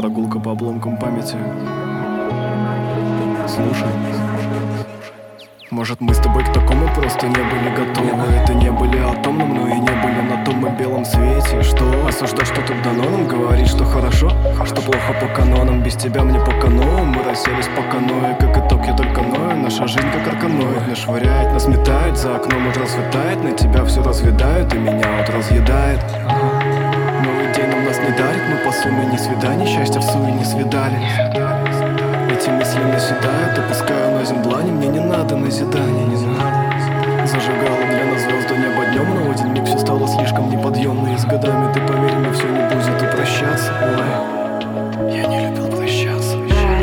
прогулка по обломкам памяти. Слушай, может, мы с тобой к такому просто не были готовы. Это не были атомным, но и не были на том и белом свете. Что осуждать, что тут дано нам, говорить, что хорошо, что плохо по канонам. Без тебя мне по канону, мы расселись по каное. Как итог я только ною, наша жизнь как арканоид. Нас швыряет, нас метает, за окном уже расцветает. На тебя все разъедают, и меня вот разъедает. Новый день нам нас не дарит, мы по сумме не свиданий, счастья в суе не свидали. Эти мысли наседают, опускаю на землю длани, мне не надо назидания, не надо. Зажигала для нас звезды небо днем, но в один миг все стало слишком неподъемно. И с годами, ты поверь мне, все не будет и прощаться. Ой, я не любил прощаться.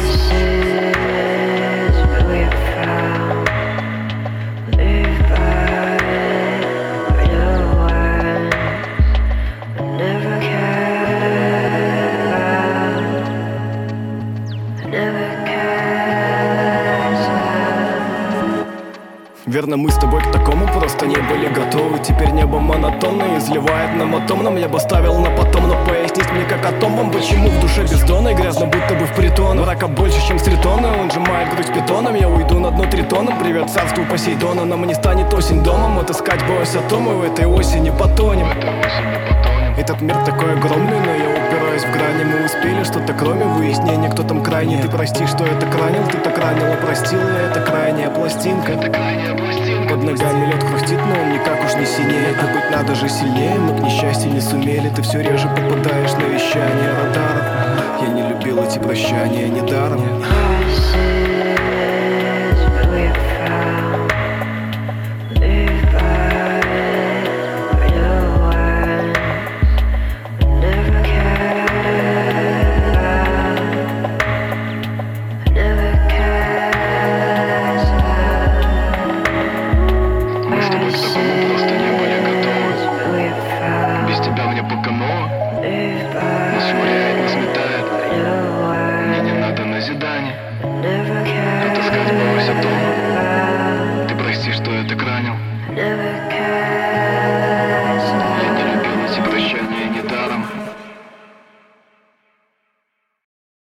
Верно, мы с тобой к такому просто не были готовы. Теперь небо монотонно изливает нам атомном. Я бы ставил на потом, но пояснить мне как атомом, почему в душе бездонно и грязно, будто бы в притон. Врага больше, чем стритона, он сжимает грудь питоном. Я уйду на дно тритоном, привет царству Посейдона. Нам не станет осень домом, отыскать бы ось атома. В этой осени потонем. Этот мир такой огромный, но я упираюсь в грани. Мы успели что-то кроме выяснения, кто там крайний. Ты прости, что я так ранил, ты так ранила, простил я. Это крайняя пластинка. Под ногами лед хрустит, но он никак уж не синеет. А быть надо же сильнее, мы к несчастью не сумели. Ты все реже попадаешь на вещание радаров. Я не любил эти прощания недаром. Мы с тобой к такому просто